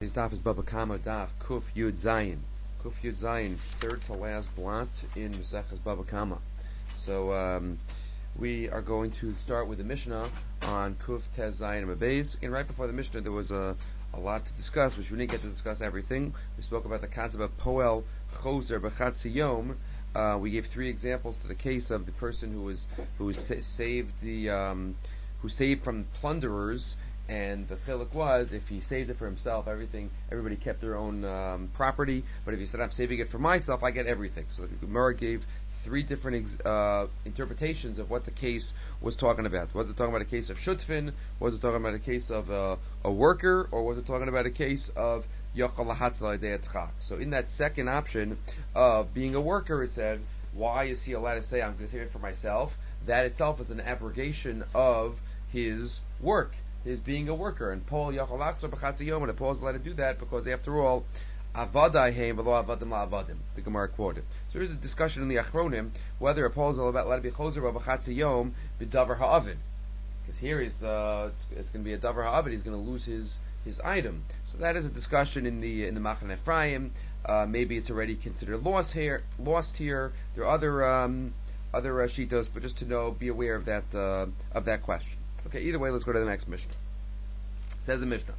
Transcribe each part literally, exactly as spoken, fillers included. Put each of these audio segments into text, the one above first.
His daf is Baba Kama daf Kuf Yud Zayin. Kuf Yud Zayin, third to last blot in Maseches Baba Kama. So um, we are going to start with the Mishnah on Kuf Tez Zayin and Mabeis. And right before the Mishnah, there was a, a lot to discuss, which we didn't get to discuss everything. We spoke about the concept of Poel Choser B'Chatzi Yom. Uh, we gave three examples to the case of the person who was who was sa- saved the um, who saved from plunderers. And the chiluk was, if he saved it for himself, everything, everybody kept their own um, property. But if he said, I'm saving it for myself, I get everything. So the Gemara gave three different ex- uh, interpretations of what the case was talking about. Was it talking about a case of shutfin? Was it talking about a case of uh, a worker? Or was it talking about a case of yochal lahatzla de'etzchak? So in that second option of being a worker, it said, why is he allowed to say, I'm going to save it for myself? That itself is an abrogation of his work. Is being a worker, and Paul Yachal Achsor B'Chatzi Yom, and Paul is allowed to do that because, after all, Avadai Heim V'lo Avadim LaAvadim. The Gemara quoted. So there's a discussion in the Achronim whether a Paul is allowed to be Choser B'Chatzi Yom B'Davar Ha'avin, because here is uh, it's, it's going to be a Davar Ha'avin. He's going to lose his his item. So that is a discussion in the in the Machan Ephraim. Uh, maybe it's already considered lost here. Lost here. There are other um, other uh, shitos, but just to know, be aware of that uh, of that question. Okay, either way, let's go to the next Mishnah. Says the Mishnah,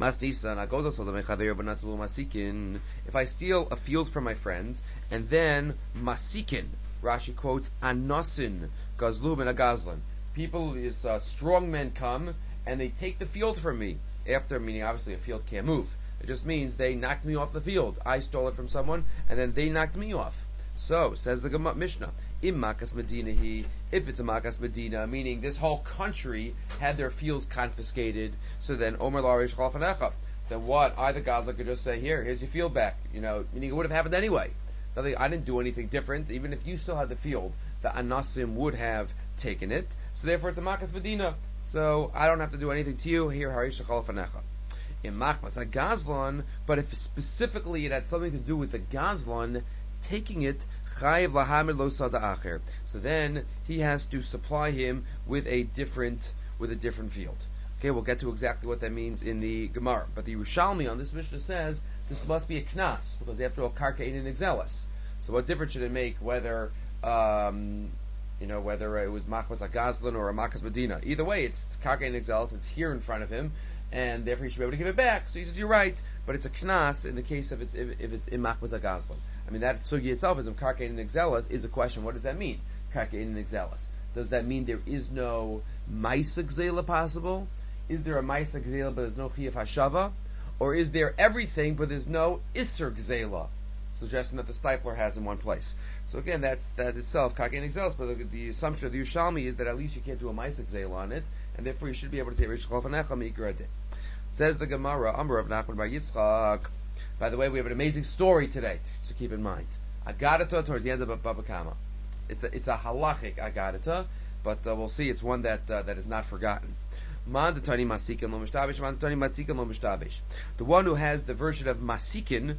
if I steal a field from my friend, and then masikin, Rashi quotes, anosin, gazlub and agazlan. People, these uh, strong men come, and they take the field from me. After, meaning obviously a field can't move. It just means they knocked me off the field. I stole it from someone, and then they knocked me off. So, says the Mishnah, Im Makas Medina he, if it's a Makas Medina, meaning this whole country had their fields confiscated, so then Omer Larish Chalfanecha. Then what? I, the Gaza, could just say, here, here's your field back. You know, meaning it would have happened anyway. Nothing, I didn't do anything different. Even if you still had the field, the Anasim would have taken it. So therefore it's a Makas Medina. So I don't have to do anything to you. Here, Harish Chalfanecha. In Machmas a Gazlan, but if specifically it had something to do with the Gazlan, taking it, chayiv lahamid lo sada acher. So then he has to supply him with a different with a different field. Okay, we'll get to exactly what that means in the Gemara. But the Yerushalmi on this Mishnah says this must be a knas, because after all, karka ein exelis. So what difference should it make whether um, you know whether it was machmas agazlan or a makas medina? Either way, it's karka ein exelis. It's here in front of him, and therefore he should be able to give it back. So he says, you're right, but it's a knas in the case of it's if, if it's in machmas agazlan. I mean, that sugi itself is karka ein exelis is a question. What does that mean? Karka ein exelis. Does that mean there is no ma'isa gzela possible? Is there a ma'isa gzela but there's no chiyuv hashava? Or is there everything but there's no iser gzela? Suggesting that the stifler has in one place. So again, that's that itself karka ein exelis. But the, the assumption of the Yerushalmi is that at least you can't do a ma'isa gzela on it, and therefore you should be able to say Rish Chalfanecha mi'ikradeh. Says the Gemara, Amar of Nachman bar Yitzchak. By the way, we have an amazing story today to, to keep in mind. Agadata towards the end of Baba Kama. It's a, it's a halachic agadata, but uh, we'll see it's one that uh, that is not forgotten. Mandatani masikin lo mishtabish, mandatani masikin lo mishtabish. The one who has the version of masikin,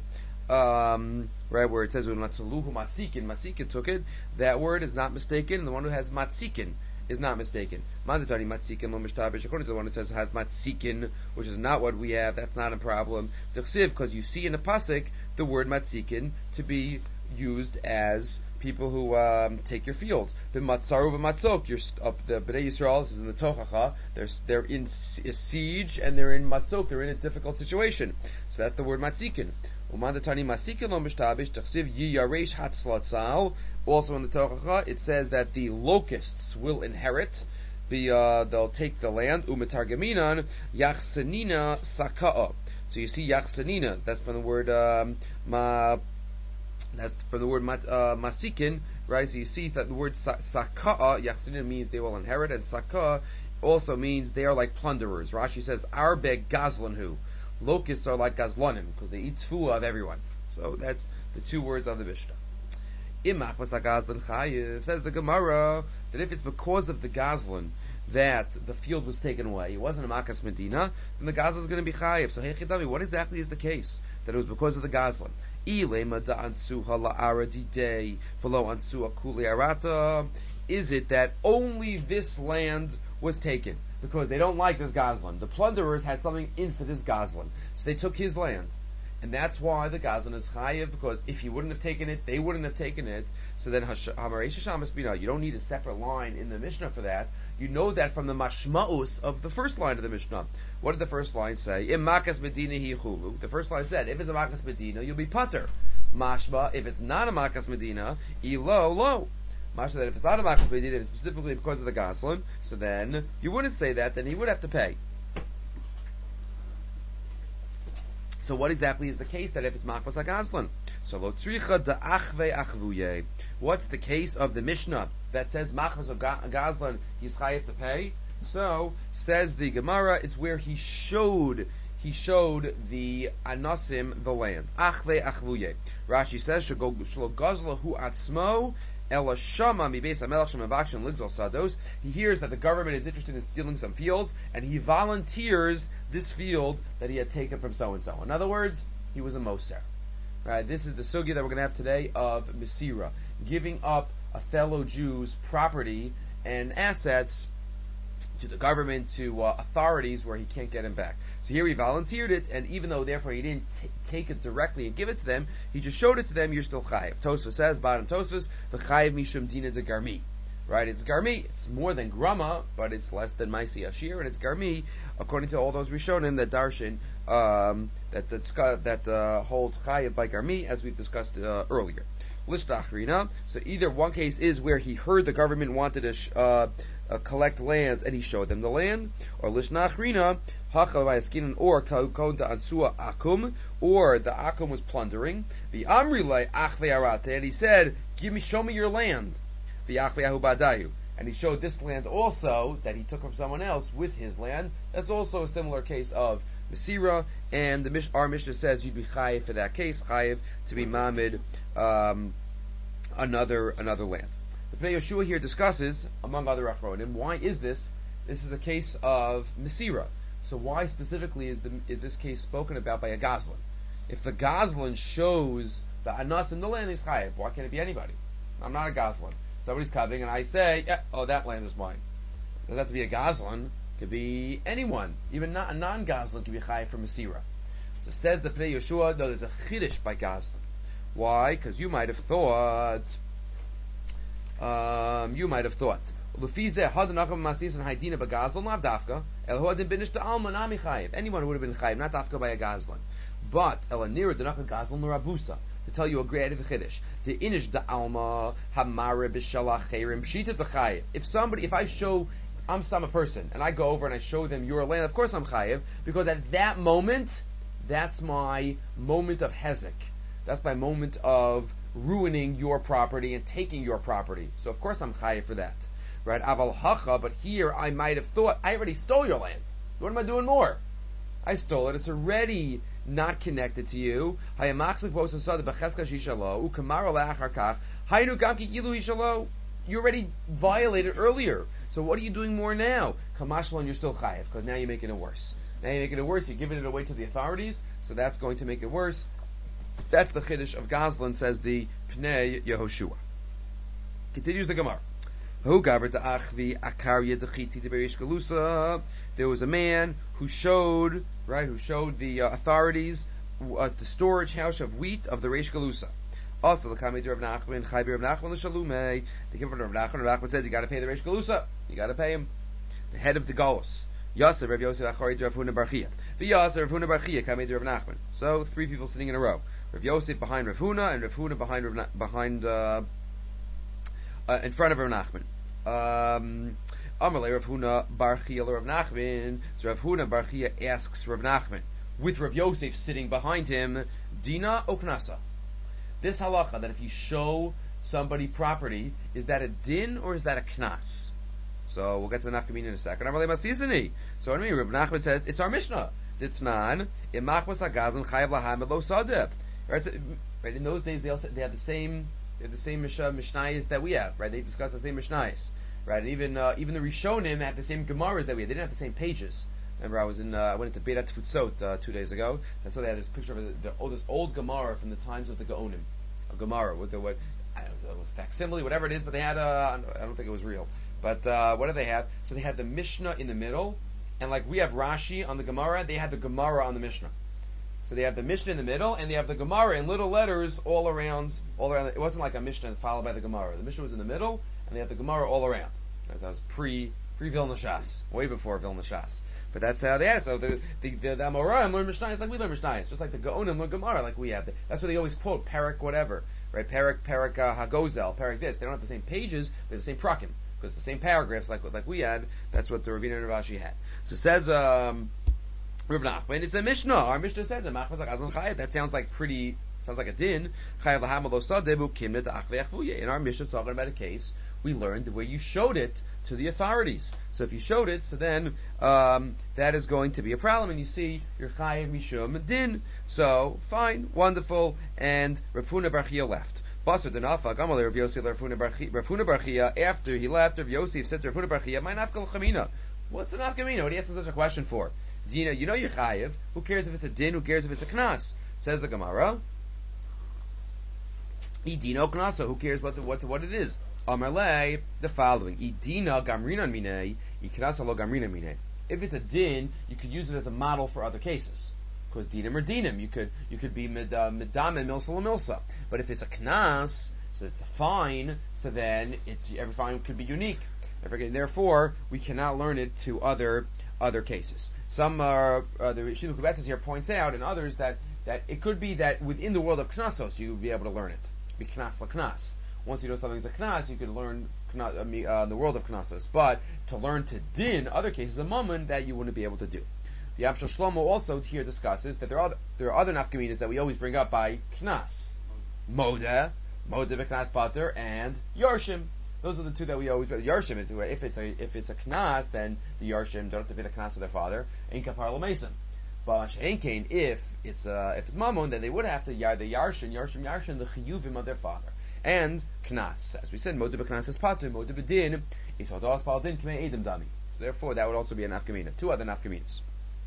um, right where it says u'natzaluhu masikin, masikin took it. That word is not mistaken. And the one who has matzikin is not mistaken. Mandatani matzikin lo mishtabish. According to the one that says has matzikin, which is not what we have, that's not a problem. D'chsiv, because you see in the pasuk the word matzikin to be used as people who um, take your fields. The matzaru v'matzok, you're up the Bnei Yisrael. This is in the Tochacha. They're they're in a siege and they're in matzok. They're in a difficult situation. So that's the word matzikin. Umandatani masikin lo mishtabish d'chsiv yiyaresh hatzlatzal. Also in the Tochacha, it says that the locusts will inherit. The uh, they'll take the land. Umetargaminan yachsanina saka'a. So you see yachsanina. That's from the word um, ma. That's from the word mat, uh, masikin, right? So you see that the word saka'a, yachsanina, means they will inherit, and saka'a also means they are like plunderers. Rashi says, arbeg gazlanhu. Locusts are like gazlanim, because they eat tfuah of everyone. So that's the two words of the Mishnah. Imach was a gazlan chayiv. Says the Gemara that if it's because of the gazlan that the field was taken away, it wasn't a makas medina, then the gazlan is going to be chayiv. So hey chidami, what exactly is the case? That it was because of the gazlan. Is it that only this land was taken? because they don't like this Goslin. The plunderers had something in for this Goslin, so they took his land. And that's why the Goslin is chayiv, because if he wouldn't have taken it, they wouldn't have taken it. So then, Hamarei Sheshamas Bina, you don't need a separate line in the Mishnah for that. You know that from the mashmaus of the first line of the Mishnah. What did the first line say? Im makas medina hi chulu. The first line said, if it's a makas medina, you'll be pater. Mashma, if it's not a makas medina, ilo lo. Mashma, that if it's not a makas medina, if it's specifically because of the Goslin, so then you wouldn't say that, then he would have to pay. So what exactly is the case that if it's makbas hagazlan? So lo tzricha da achve achvuye. What's the case of the Mishnah that says makbas hagazlan he's chayiv to pay? So says the Gemara, it's where he showed he showed the anasim the land. Achve achvuye. Rashi says shlo gazla hu atzmo. Ela shama mi beis hamelach shemavakshin ligzal sados. He hears that the government is interested in stealing some fields, and he volunteers this field that he had taken from so and so. In other words, he was a moser. Right? This is the sugya that we're going to have today of Mesira, giving up a fellow Jew's property and assets to the government, to uh, authorities where he can't get him back. So here he volunteered it, and even though therefore he didn't t- take it directly and give it to them, he just showed it to them, you're still chayiv. Tosfos says, bottom Tosfos, the chayiv mishum dina de garmi. Right, it's garmi, it's more than grama, but it's less than maisi ashir, and it's garmi, according to all those rishonim that darshan, um, that that, that uh, hold chayiv by garmi, as we've discussed uh, earlier. Lishtachrina, so either one case is where he heard the government wanted to sh- uh, uh, collect lands and he showed them the land, or lishnachrina, hacha or kaukon da ansua akum, or the akum was plundering, the amrilay achve arate, and he said, give me, show me your land, the achve ahu badayu, and he showed this land also that he took from someone else with his land. That's also a similar case of Mesira, and the Mish- our Mishnah says you'd be chayiv for that case, chayiv to be mamid um, another another land. The Pnei Yeshua here discusses, among other achronim, why is this? This is a case of Mesira. So why specifically is the is this case spoken about by a Goslin? If the Goslin shows the anas in the land is chayiv, why can't it be anybody? I'm not a Goslin. Somebody's coming and I say, yeah, oh, that land is mine. It doesn't have to be a Goslin. Could be anyone, even not a non-Goslin could be chayiv for Mesira. So says the Pnei Yeshua, no, there's a chiddush by Goslin. Why? Because you might have thought, um, you might have thought, anyone who would have been chayiv, not dafka by a Goslin. But elanira denachah Goslin l'rabusa. To tell you a great chiddush, the inish da alma hamare b'shalach chayrim pshita t'chayiv. If somebody, if I show I'm some a person, and I go over and I show them your land, of course I'm chayiv, because at that moment, that's my moment of hezek. That's my moment of ruining your property and taking your property. So of course I'm chayiv for that. Right? Aval hacha, but here I might have thought, I already stole your land. What am I doing more? I stole it. It's already not connected to you. You already violated earlier. So what are you doing more now? Kamashlan, you're still chayiv, because now you're making it worse. Now you're making it worse, you're giving it away to the authorities, so that's going to make it worse. That's the chiddush of Goslin, says the Pnei Yehoshua. Continues the Gemara. There was a man who showed, right, who showed the uh, authorities uh, the storage house of wheat of the Reish Galusa. Also, the Kamei Rav Nachman, Chaybi Rav Nachman l'Shalumei. They came from Rav Nachman. Rav Nachman says you got to pay the Reish Galusa. You got to pay him. The head of the Galus. Yasser Rav Yosef Achori Rav Huna Barchia. The Yasser Rav Huna Barchia Kamei Rav Nachman. So three people sitting in a row. Rav Yosef behind Rav Huna and Rav Huna behind Rav Na- behind uh, uh, in front of Rav Nachman. Um, Amalei Rav Huna Barchia Rav Nachman. So Rav Huna Barchia asks Rav Nachman, with Rav Yosef sitting behind him, Dina Oknasa. This halacha, that if you show somebody property, is that a din or is that a knas? So we'll get to the nafkamina in a second. So what I mean, Rav Nachman says, it's our Mishnah. Ditznan, imachmas hagazan chayav lahamed lo sadeh. Right? Right? In those days, they also they had the same they had the same mishnah mishnayos that we have. Right? They discussed the same mishnayos. Right? And even uh, even the Rishonim had the same gemaras that we had. They didn't have the same pages. Remember, I was in uh, I went into Beirat Tfutzot uh, two days ago. And so they had this picture of the, the oldest old Gemara from the times of the Gaonim. A Gemara with the what I don't know, facsimile, whatever it is, but they had a, I don't think it was real, But uh, what do they have? So they had the Mishnah in the middle, and like we have Rashi on the Gemara, they had the Gemara on the Mishnah. So they have the Mishnah in the middle, and they have the Gemara in little letters all around. All around. It wasn't like a Mishnah followed by the Gemara. The Mishnah was in the middle, and they had the Gemara all around. Right? That was pre pre Vilna Shas, way before Vilna Shas. But that's how they had it. So the the, the, the Amoraim learn Mishnayos like we learn Mishnayos, just like the Gaonim learn Gemara like we have. That's why they always quote Parak whatever, right? Parak Parak uh, Hagozel, Parak this. They don't have the same pages, they have the same prakim because it's the same paragraphs like like we had. That's what the Ravina and Ravashi had. So it says. Um, Rav Nachman, it's a Mishnah. Our Mishnah says it. That sounds like pretty, sounds like a din. In our Mishnah, talking about a case, we learned where you showed it to the authorities. So if you showed it, so then um, that is going to be a problem. And you see, you're chayiv mishum din. So fine, wonderful. And Rav Huna bar Chia left. Basar denafa gamal Rav Yosef Rav Huna bar Chia. After he left, Rav Yosef said to Rav Huna bar Chia, "My nafkal chamina." What's the nafkamina? What are you asking such a question for? You know, you know you're chayiv. Who cares if it's a din? Who cares if it's a knas? Says the Gemara. Idino knasa. Who cares what the, what the, what it is? Amarle, the following. Idina gamrinan mine. Iknasa lo gamrinan mine. If it's a din, you could use it as a model for other cases. Because dinim or dinim, you could you could be mid uh, midam and milsa milsa. But if it's a knas, so it's a fine. So then it's every fine could be unique. Therefore, we cannot learn it to other other cases. Some uh, uh, the Shinu Kubetzes here points out, and others that, that it could be that within the world of knasos you would be able to learn it. Be knas la knas. Once you know something's a knas, you could learn knas, uh, uh, the world of knasos. But to learn to din other cases of mammon that you wouldn't be able to do. The Amshel Shlomo also here discusses that there are there are other nafkaminas that we always bring up by knas, moda, moda beknas pater, and yarshim. Those are the two that we always. Yarshim is if it's a if it's a knas, then the yarshim don't have to pay the knas of their father. In kapar l'mesim. But Kain, if it's uh, if it's mammon, then they would have to yar the yarshin, yarshim, yarshin the chiyuvim of their father. And knas, as we said, moda beknas is pater, moda bedin is hodas paldin k'mei edim dami. So therefore, that would also be a nafkamina. Two other nafkaminas.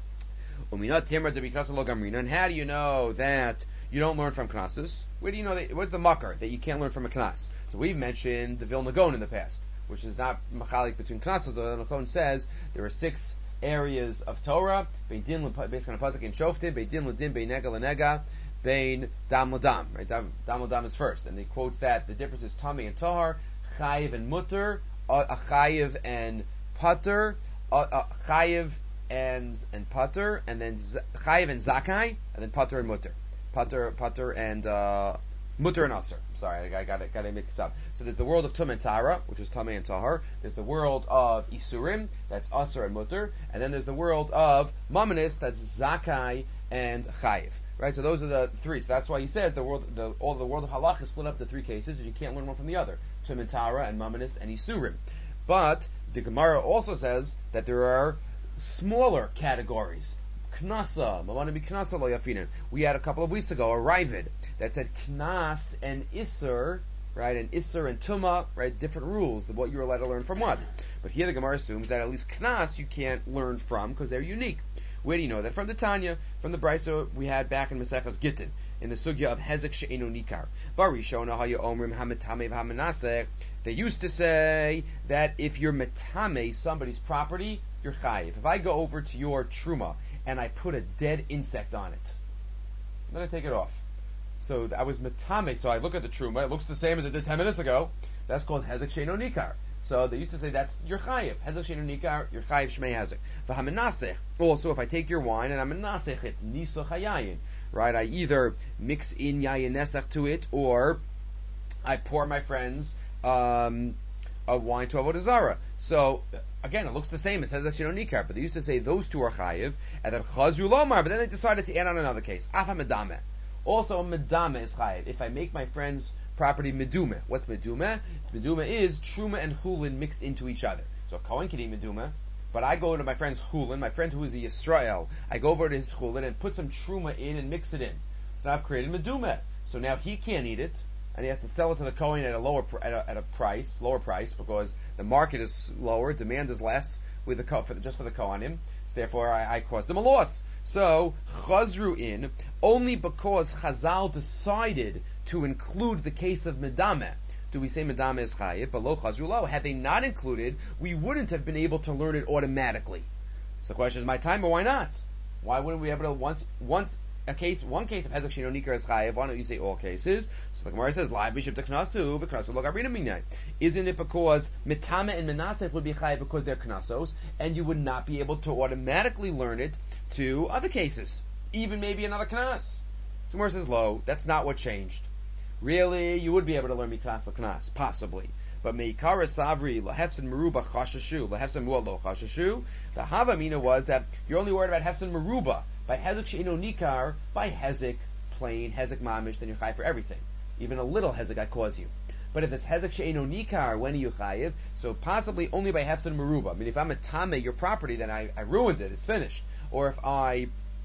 Uminat timra de biknas lo gamrina. And how do you know that you don't learn from knases? Where do you know that? What's the makar that you can't learn from a knas? So we've mentioned the Vilna Gaon in the past, which is not machalik between knases. The Vilna Gaon says there are six areas of Torah: bein din, based on a pasuk in Shoftim, bein din ledin, bein nega lenega, bein dam ledam. Right, dam dam ledam is first, and they quote that the difference is tami and tahar, chayiv and mutter, a chayiv and pater, a chayiv and and pater, and then chayiv and zakai, and then pater and mutter. Pater, pater, and uh, mutter and aser. Sorry, I got it, got to mix up. So there's the world of tum and tara, which is tamei and tahar. There's the world of isurim, that's aser and mutter, and then there's the world of mamanis, that's zakai and chayiv. Right. So those are the three. So that's why he says the world, the all the world of halach is split up into three cases, and you can't learn one from the other: tum and tara, and mamanis, and isurim. But the Gemara also says that there are smaller categories. Knasa, Mamanabi Knasa lo yafinin. We had a couple of weeks ago a Ravid that said Knas and Isser, right, and Isser and Tuma, right, different rules of what you're allowed to learn from what. But here the Gemara assumes that at least Knas you can't learn from because they're unique. Where do you know that? From the Tanya, from the Brisa we had back in Maseches Gittin, in the sugya of Hezek she'enu nikar. Barishona haya omrim hametame v'hamenaseh. They used to say that if you're metame somebody's property, you're chayiv. If I go over to your truma and I put a dead insect on it, I'm going to take it off. So I was metame, so I look at the truma, it looks the same as it did ten minutes ago. That's called hezek she'enu nikar. So they used to say that's your chayiv. Hezek she'enu nikar, your chayiv shmei hezek. V'hamenaseh. Also, if I take your wine and I'm menasech it, nisa chayayin. Right, I either mix in yayin nesach to it, or I pour my friends um, a wine to avodah zarah. So again, it looks the same. It says that she'no nikar, but they used to say those two are chayiv, and then chazru lomar. But then they decided to add on another case. Afa medame. Also, a medame is chayiv. If I make my friend's property medume, what's medume? Medume is truma and chulin mixed into each other. So a kohen can eat medume. But I go to my friend's chulin, my friend who is a Yisrael, I go over to his chulin and put some truma in and mix it in. So now I've created medume. So now he can't eat it, and he has to sell it to the kohen at a lower pr- at, a, at a price, lower price, because the market is lower, demand is less with the for the, just for the kohanim. So therefore, I, I caused them a loss. So chazru in only because Chazal decided to include the case of medame. do we say medame is chayiv, but lo chazru lo. Had they not included, we wouldn't have been able to learn it automatically. So the question is, my time, or why not? Why wouldn't we be able to, once, once a case, one case of hezek sheino nikar is chayiv, why don't you say all cases? So the Gemara says, Lai bishop teknasu, v'knasu lo gabrina minay. Isn't it because mitame and menasech would be chayiv because they're knasos, and you would not be able to automatically learn it to other cases, even maybe another knas? So Gemara says, lo, that's not what changed. Really, you would be able to learn miknas l'knas, possibly. But meikara savri lahefsen meruba chashashu lahefsen muad lo chashashu. The havamina was that you're only worried about hefsen meruba by hezek sheino nikar, by hezek plain hezek mamish, then you're chayiv for everything. Even a little hezek I cause you. But if it's hezek sheino nikar, when are you chayiv? So possibly only by hefsen meruba. I mean, if I'm a tame your property, then I, I ruined it. It's finished. Or if I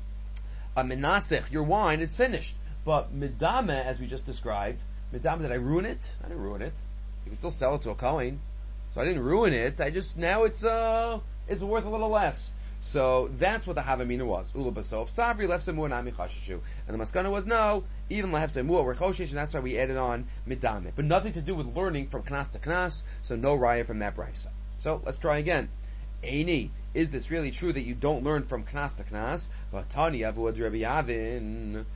a menasech your wine, it's finished. But midame, as we just described, midame, did I ruin it? I didn't ruin it. You can still sell it to a kohen. So I didn't ruin it. I just, now it's uh it's worth a little less. So that's what the havamina was. Ula basof savri left semua nami chashashu. And the maskana was no, even left semua were choshish, and that's why we added on midame. But nothing to do with learning from knas to knas, so no raya from that brisa. So let's try again. Eini, is this really true that you don't learn from knas to knas? Vatani avuad Rabbi Yavin.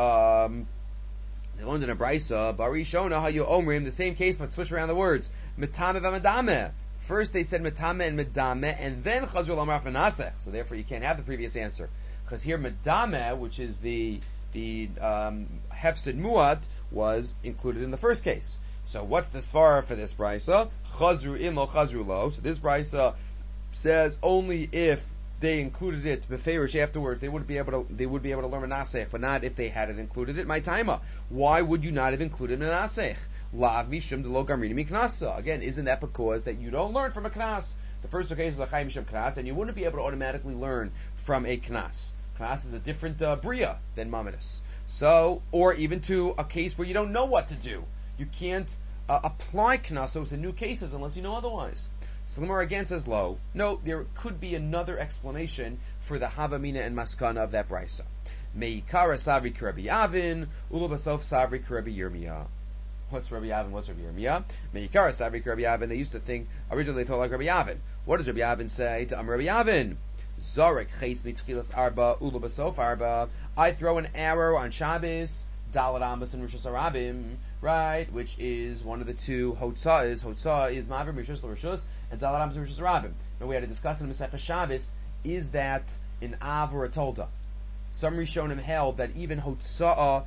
Um, they learned in a brisa, Bari Shona, how you omrim, the same case, but switch around the words. Metame v'medame. First they said metame and medame, and then chazru l'amar v'nasech. So therefore you can't have the previous answer. Because here medame, which is the, the, um, hefsid muat, was included in the first case. So what's the svara for this brisa? Chazru in lo chazru lo. So this brisa says only if they included it beferish afterwards, they would be able to they would be able to learn a nasech, but not if they hadn't included it. My taima. Why would you not have included a nasech? Lav mishum de lo gamrini miknasa. Again, isn't that because that you don't learn from a knas? The first case is a chayim mishum knas, and you wouldn't be able to automatically learn from a knas. Knas is a different uh, bria than mamadus. So, or even to a case where you don't know what to do, you can't uh, apply knasos in new cases unless you know otherwise. So the Gemara again says lo. No, there could be another explanation for the havamina and maskana of that brisa. Meikara savri k'Rabbi Yavin, ulu basof savri k'Rabbi Yirmiyah. What's Rabbi Yavin? What's Rabbi Yirmiyah? Meikara savri k'Rabbi Yavin. They used to think, originally they thought like Rabbi Yavin. What does Rabbi Yavin say to Am Rabbi Yavin? Zorek chayz mitchilas arba, ulu basof arba. I throw an arrow on Shabbos, Dalet Amos and Rishus Harabim, right? Which is one of the two Hotzah is. Hotzah is Mavir, Rishus Rishus, and Dalet Amos and Rishus Harabim. And we had to discuss in the Masechah Shabbos, is that an Av or a Tolda? Some Rishonim held that even Hotzah,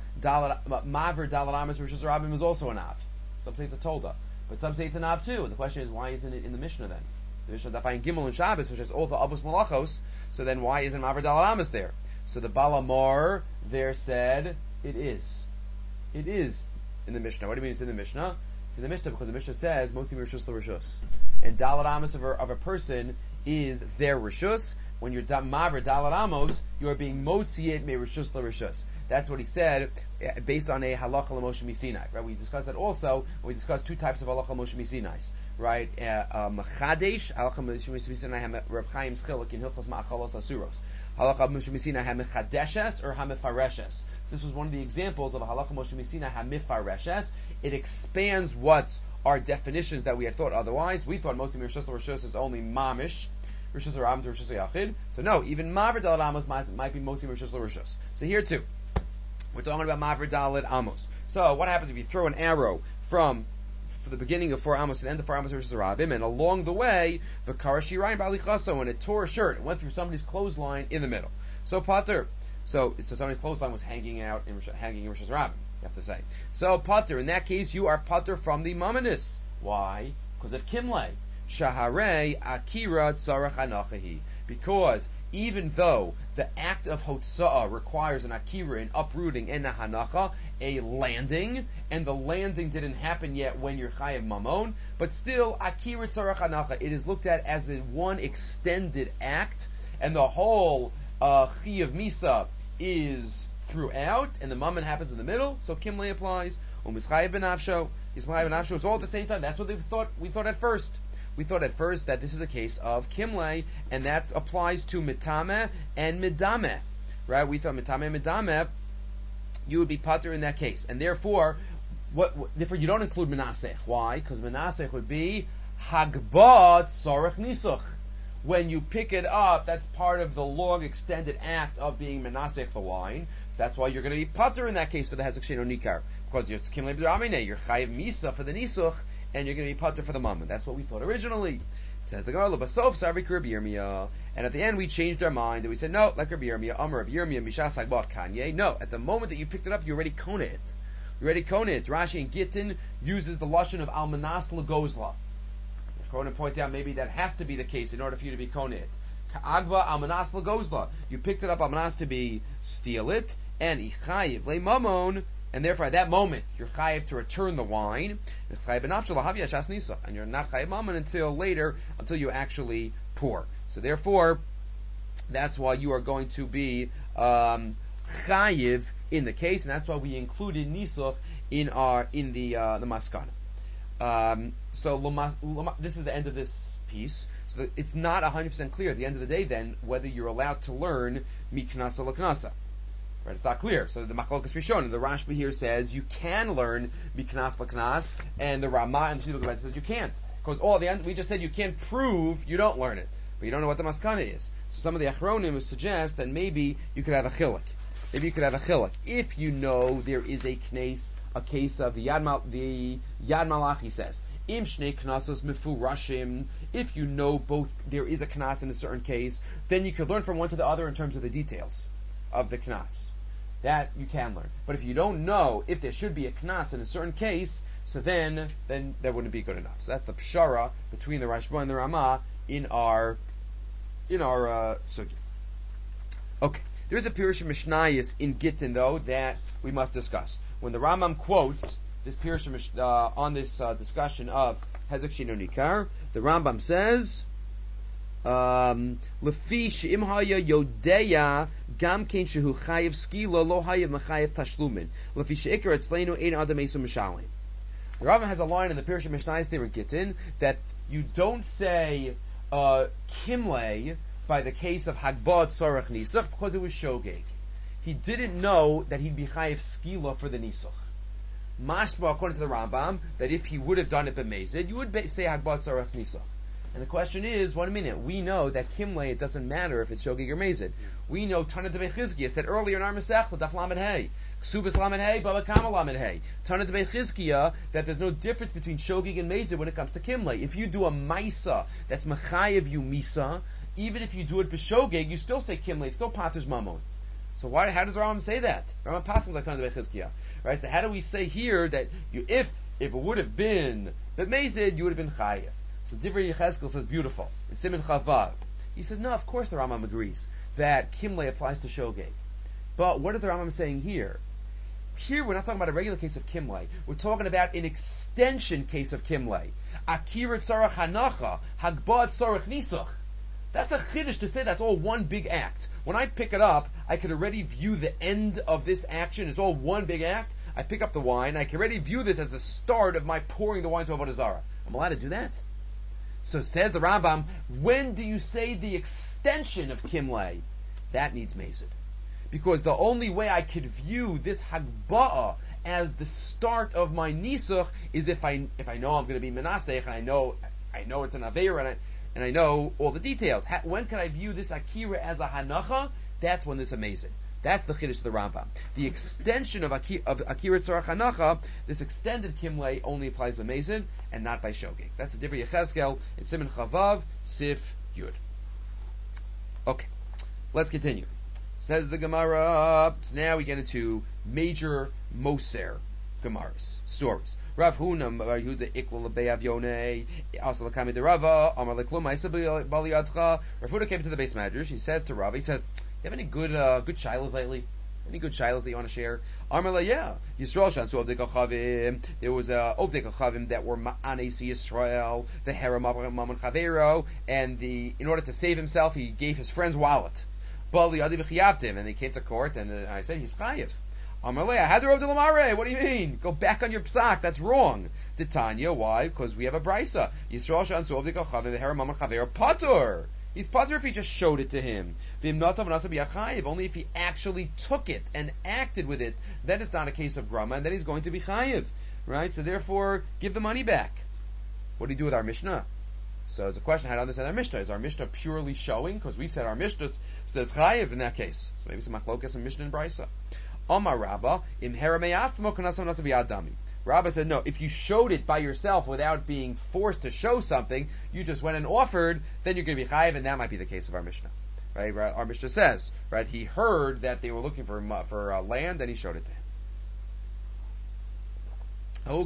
Mavir, Dalet Amos, and Rishus Harabim is also an Av. Some say it's a Tolda. But some say it's an Av too. And the question is, why isn't it in the Mishnah then? The Mishnah Daf Ayin Gimel and Shabbos, which is all the Avos Malachos, so then why isn't Mavir, Dalet Amos there? So the Balamar there said, it is. It is in the Mishnah. What do you mean it's in the Mishnah? It's in the Mishnah because the Mishnah says Motzi Rishus l'Rishus, and Dalet Amos of a, of a person is their Rishus. When you're Maver Dalet Amos, you are being Motzi it me Rishus l'Rishus. That's what he said based on a halacha l'Moshe Misinai. Right? We discussed that also. We discussed two types of halacha l'Moshe Misinai. Right? Mechadesh halacha l'Moshe Misinai ha Reb Chaim Schiluk in Hilchos Ma'achalos Asuros. Halacha l'Moshe Misinai ha mechadeshes or ha mefareshes. This was one of the examples of a halacha Moshe Misina hamifareshes. It expands what are definitions that we had thought otherwise. We thought Motzi Rishus l'Rishus is only mamish, Rishus Harabim to Rishus Yachid. So no, even Maver Dalet Amos might, might be Motzi Rishus l'Rishus. So here too, we're talking about Maver Dalet Amos. So what happens if you throw an arrow from for the beginning of four Amos to the end of four Amos Rishus Harabim, and along the way, v'kara shirayim b'alichaso, and it tore a shirt, it went through somebody's clothesline in the middle. So Pater. So, so somebody's clothesline was hanging out, in, hanging in Rishus Harabim, you have to say. So, Pater, in that case, you are Pater from the Mamonis. Why? Because of Kimle. Shaharei Akira Tzarech Anachahi. Because even though the act of Hotza'ah requires an Akira, an uprooting, and a Hanacha, a landing, and the landing didn't happen yet when you're Chayav Mamon, but still, Akira Tzarech Anacha, it is looked at as a one extended act, and the whole Uh, Chi of Misa is throughout, and the Mammon happens in the middle, so Kimle applies. Umischayev benafsho, Yismayev benafsho, it's all at the same time. That's what they thought. We thought at first. We thought at first that this is a case of Kimle, and that applies to Mitame and Midame, right? We thought Mitame and Midame, you would be Pater in that case, and therefore, what, what therefore you don't include menasech. Why? Because menasech would be hagbot sorach nisuch. When you pick it up, that's part of the long extended act of being menasech the wine. So that's why you're going to be patur in that case for the hezek sheino nikar, because you're kimlei b'ramine, you're chayiv misa for the nisuch, and you're going to be patur for the mammon. That's what we thought originally. It says the Gemara, "Basof sabrik Rabbi Yirmiyah," and at the end we changed our mind and we said no, like Rabbi Yirmiyah, Amar Rabbi Yirmiyah, Mishas Hagbot Kanye. No, at the moment that you picked it up, you already kona it. You already kona it. Rashi and Gittin uses the lashon of almanas legozla. I want to point out maybe that has to be the case in order for you to be kona it. Agba almanas legozla. You picked it up almanas to be steal it, and ichayiv le mamon. And therefore, at that moment, you're chayiv to return the wine, and you're not chayiv mammon until later, until you actually pour. So therefore, that's why you are going to be um, chayiv in the case, and that's why we included nisuch in our in the uh, the maskana. Um, so loma, loma, this is the end of this piece. So that it's not one hundred percent clear at the end of the day, then, whether you're allowed to learn miknasa l'knasa. Right, it's not clear. So the Machlokas Rishon, the Rashba here says you can learn Miknas L'Knas, and the Ramah and the Shidduch Rebbe says you can't. Because all the end, we just said you can't prove you don't learn it, but you don't know what the Maskana is. So some of the Achronim suggest that maybe you could have a chiluk. Maybe you could have a chiluk if you know there is a knes, a case of the Yad Mal, the Yad Malachi says Im Shnei Knasos Mefurashim. If you know both, there is a knas in a certain case, then you could learn from one to the other in terms of the details of the knas. That you can learn. But if you don't know if there should be a knas in a certain case, so then then that wouldn't be good enough. So that's the pshara between the Rashba and the Ramah in our in our uh, sugya. Okay, there is a Pirush Mishnayis in Gittin though that we must discuss. When the Rambam quotes this Pirush uh, on this uh, discussion of hezek sheino nikar, the Rambam says, Lefi she'im haya yodeya gam kein shehu chayiv skila lo hayiv mechayiv tashlumin. Lefi she'ikar etzleinu ein adam esu mishalim. The Rambam has a line in the Pirush Mishnayis there in Gittin that you don't say uh, kimle by the case of hagbot sorach nisuch because it was shogeg. He didn't know that he'd be chayiv skila for the nisuch. Mashma, according to the Rambam, that if he would have done it b'mezid, you would be, say hagbot sorach nisuch. And the question is, one minute, we know that Kimle, it doesn't matter if it's Shogeg or Mezid. We know Tana de Bechizkiya said earlier in our Masechta, Daf Lamed Hey, Ksubas Lamed Hey, Baba Kama Lamed Hey. Tana de Bechizkiya, that there's no difference between Shogeg and Mezid when it comes to Kimle. If you do a Maisa, that's Mechayev you Misa, even if you do it b'Shogeg, you still say Kimle, it's still Pater's Mamon. So why, how does Rambam say that? Rambam passes like Tana de Bechizkiya. Right, so how do we say here that you, if, if it would have been the Mezid, you would have been Chayev? So Divrei Yechezkel says beautiful. In Siman Chavav, he says no. Of course, the Rambam agrees that Kimle applies to Shogeg, but what is the Rambam saying here? Here, we're not talking about a regular case of Kimle. We're talking about an extension case of Kimle. Akira Tzarach Hanacha Hagbad Tzarach Nisuch. That's a chiddush to say that's all one big act. When I pick it up, I can already view the end of this action as all one big act. I pick up the wine. I can already view this as the start of my pouring the wine to Avodah Zarah. I'm allowed to do that. So says the Rambam, when do you say the extension of Kimle? That needs Mezid. Because the only way I could view this Hagba'ah as the start of my Nisuch is if I if I know I'm going to be Menasech and I know I know it's an Aveira and I, and I know all the details. Ha, when can I view this Akira as a Hanacha? That's when there's a Mezid. That's the Chiddush of the Rambam. The extension of Akira, of Akira Tzarach Hanacha, this extended Kimle only applies by Mezid and not by Shogeg. That's the Divrei Yechezkel in Siman Chavav, Sif, Yud. Okay, let's continue. Says the Gemara. So now we get into major Moser Gemaras, stories. Rav Huna Bar Yehuda Ikla Lebeyav Yonei also Lekami de Rava Amar Leklum Ma'isa Bali Yadcha. Rav Huna came to the base manager. He says to Rava, he says, you have any good uh, good shilas lately? Any good shilas that you want to share? Amrla, yeah. Yisrael Shan Su Ovdei Kachavim. There was uh, Ovdei Kachavim that were Ma'anesi Yisrael, the Harem Mammon Chavero, and the in order to save himself, he gave his friend's wallet. Bali Adi B'chiyavtim, and they came to court, and uh, I said he's chayiv. Amrla, I had the Rov de Lamare. What do you mean? Go back on your psak. That's wrong. Titania, why? Because we have a brisa. Yisrael Shan Su Ovdei Kachavim, the Harem Mammon Chavero, Patur. He's patur if he just showed it to him. Only if he actually took it and acted with it, then it's not a case of grama, and then he's going to be chayiv. right? So therefore, give the money back. What do you do with our Mishnah? So it's a question how to understand our Mishnah. Is our Mishnah purely showing? Because we said our Mishnah says chayiv in that case. So maybe it's a machlokas and Mishnah and Brisa. Omar Rabba, im herameyatzmo kanasam nasa biyadami. Rabba said, no, if you showed it by yourself without being forced to show something, you just went and offered, then you're going to be chayiv, and that might be the case of our Mishnah. Right? Our Mishnah says, right, he heard that they were looking for for uh, land, and he showed it to him. Oh,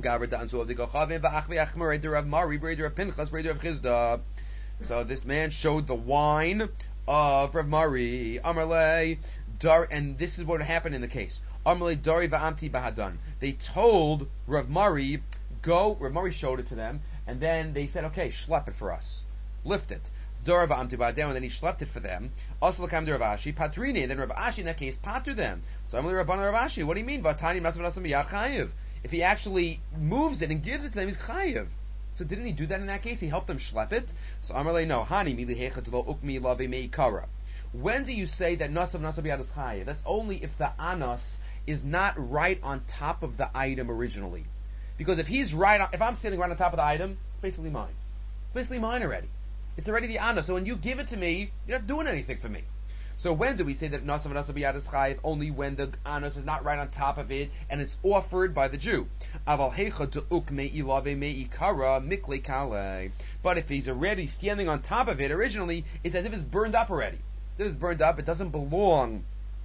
so this man showed the wine of Rav Mari, Amarle, Dar, and this is what happened in the case. Amarle Dari va'amti bahadan. They told Rav Mari, go. Rav Mari showed it to them, and then they said, okay, schlep it for us, lift it. Dora va'amti bahadan, and then he schlepped it for them. Also, Lakam Rav Ashi Patrini, and then Rav Ashi in that case pater them. So Amarle Rabban Rav Ashi, what do you mean? Vatani Nasam Nasam Yad Chayiv. If he actually moves it and gives it to them, he's chayiv. So didn't he do that in that case? He helped them schlep it? So Amarle, no. Hani milihecha lo ukmi lave meikara. When do you say that nasav nasav yad is chayiv? That's only if the anas is not right on top of the item originally. Because if he's right, on, if I'm standing right on top of the item, it's basically mine. It's basically mine already. It's already the anas. So when you give it to me, you're not doing anything for me. So when do we say that nasav nasav yad is chayiv? Only when the anas is not right on top of it and it's offered by the Jew. Aval hecha de'uk me'ilave me'ikara mikle kale. But if he's already standing on top of it originally, it's as if it's burned up already. This is burned up. It doesn't belong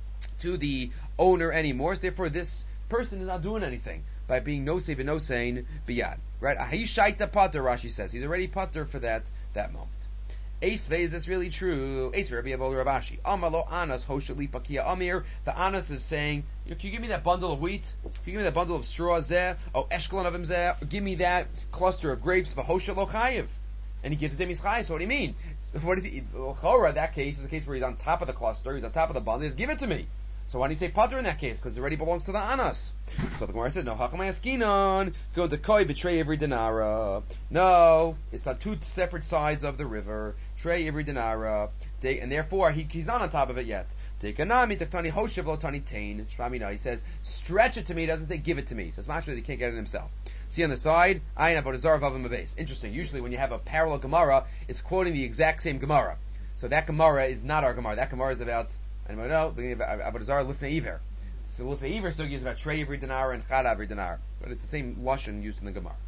to the owner anymore. So therefore, this person is not doing anything by being no save and no saying biyad. Right? Ahishaita pater. Rashi says he's already pater for that that moment. Ace is this really true? Ace Rabbi Avol Rabashi. Amalo Anas Hoshali Pakia Amir. The Anas is saying, can you give me that bundle of wheat? Can you give me that bundle of straw zeh? Oh, Eshkelon of him zeh? Give me that cluster of grapes for Hoshalo Chayiv. And he gives it to him, he's chayiv. So what do you mean? So what is he? Chora, that case is a case where he's on top of the cluster, he's on top of the bundle. He says, give it to me. So why do you say pater in that case? Because it already belongs to the Anas. So the Gemara said, no, Hachamay Askinon, go to Koi, betray every dinara. No, it's on two separate sides of the river. Trey every dinara. And therefore, he, he's not on top of it yet. Take a nami, taktani hoshev lo tani tain. Shvamina, he says, stretch it to me, he doesn't say give it to me. He says, mashma, he can't get it himself. See on the side, ayin avodazar vavim base. Interesting. Usually when you have a parallel Gemara, it's quoting the exact same Gemara. So that Gemara is not our Gemara. That Gemara is about, I don't know, avodazar lifnei iver. So lifnei iver sugi is about trey every dinar and chad every dinar. But it's the same lashon used in the Gemara.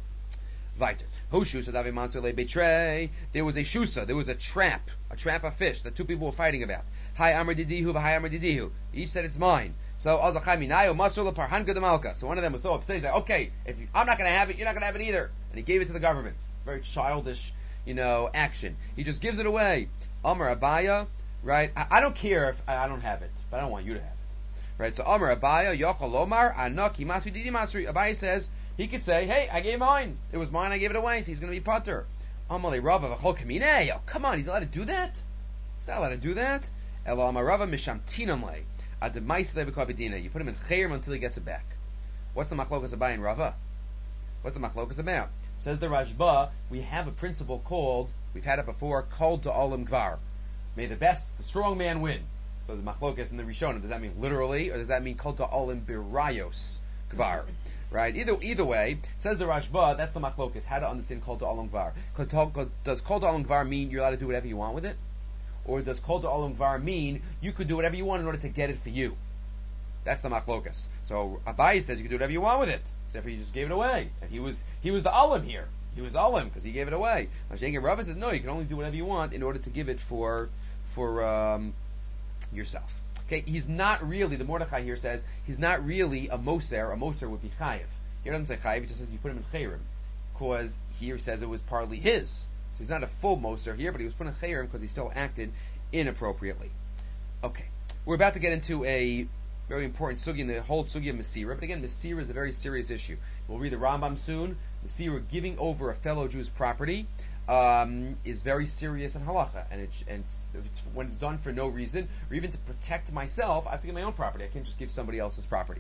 Weiter. There was a shusa, there was a trap, a trap of fish that two people were fighting about. Hi Amr Didihu, Hi Amr Didihu. Each said it's mine. So so one of them was so upset, he's like, okay, if you, I'm not going to have it, you're not going to have it either. And he gave it to the government. Very childish, you know, action. He just gives it away. Amr Abaya, right? I, I don't care if I, I don't have it, but I don't want you to have it. Right? So Amr Abaya, Yochel Omar, Anaki Masri Didi Masri. Abaya says, he could say, hey, I gave mine. It was mine, I gave it away, so he's going to be putter. Amalei Rava v'chol kamine. Oh, come on, he's allowed to do that? He's not allowed to do that? Elo Amarava mishamtinamle. Ademaisle b'kavadina. You put him in chayrim until he gets it back. What's the machlokas Abai and Rava? What's the machlokas about? Says the Rashba, we have a principle called, we've had it before, called to olam gvar. May the best, the strong man win. So the machlokas in the Rishonim, does that mean literally, or does that mean called to olam birayos gvar? Right? Either either way, says the Rashba, that's the machlokas, how to understand kol to olam gvar. Does kol to olam gvar mean you're allowed to do whatever you want with it? Or does kol to olam gvar mean you could do whatever you want in order to get it for you? That's the machlokas. So Abai says you can do whatever you want with it. So therefore you just gave it away. And he was he was the olam here. He was olam because he gave it away. Mashiach Rava says no, you can only do whatever you want in order to give it for for um, yourself. Okay, he's not really, the Mordechai here says, he's not really a moser. A moser would be chayiv. Here doesn't say chayiv, he just says you put him in chayrim. Because here says it was partly his. So he's not a full moser here, but he was put in chayrim because he still acted inappropriately. Okay, we're about to get into a very important sugi in the whole sugi of Mesira. But again, Mesira is a very serious issue. We'll read the Rambam soon. Mesira, giving over a fellow Jew's property, Um, is very serious in halacha, and, it, and it's, it's, when it's done for no reason, or even to protect myself, I have to give my own property. I can't just give somebody else's property.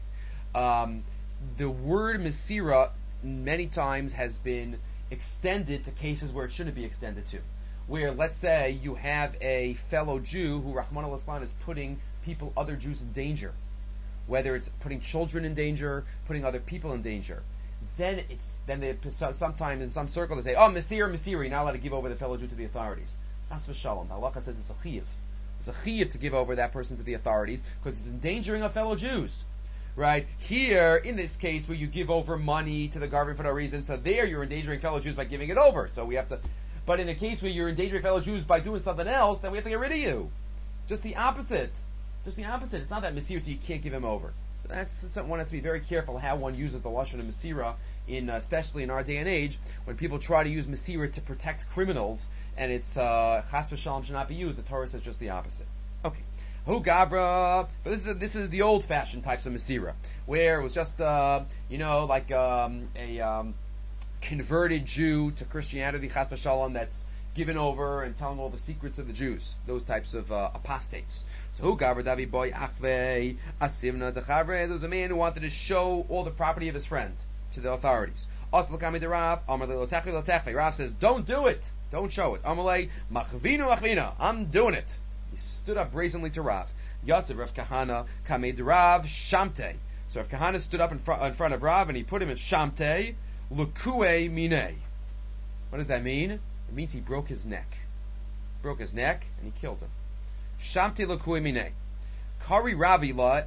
Um, the word Mesira many times has been extended to cases where it shouldn't be extended to. Where, let's say, you have a fellow Jew who, Rahman al-Islam, is putting people, other Jews in danger. Whether it's putting children in danger, putting other people in danger. then it's then they sometimes in some circle they say, oh, Mesir, Mesir, you're not allowed to give over the fellow Jew to the authorities. Chas v'shalom. Halacha says it's a chiyuv. It's a chiyuv to give over that person to the authorities because it's endangering of fellow Jews. Right? Here, in this case, where you give over money to the government for no reason, so there you're endangering fellow Jews by giving it over. So we have to. But in a case where you're endangering fellow Jews by doing something else, then we have to get rid of you. Just the opposite. Just the opposite. It's not that Mesir, so you can't give him over. So that's something one has to be very careful how one uses the lashon of Mesira, in uh, especially in our day and age, when people try to use Mesira to protect criminals, and it's uh, chas v'shalom should not be used. The Torah says just the opposite. Okay. Hu gabra, but this is this is the old-fashioned types of Mesira, where it was just uh, you know like um, a um, converted Jew to Christianity, chas v'shalom, that's given over and telling all the secrets of the Jews. Those types of uh, apostates. So who gabra davi boy achvei asimna dechavre? There was a man who wanted to show all the property of his friend to the authorities. Also l'kami de Rav, Amar le'lotechi le'techi. Rav says, don't do it, don't show it. Amalei machvinu machvina. I'm doing it. He stood up brazenly to Rav. Yosef Rav Kahana kamed Rav Shamte. So Rav Kahana stood up in, fr- in front of Rav and he put him in Shamte Lukue Mine. What does that mean? It means he broke his neck. Broke his neck and he killed him. Shamte Lukue Mine. Kari Rav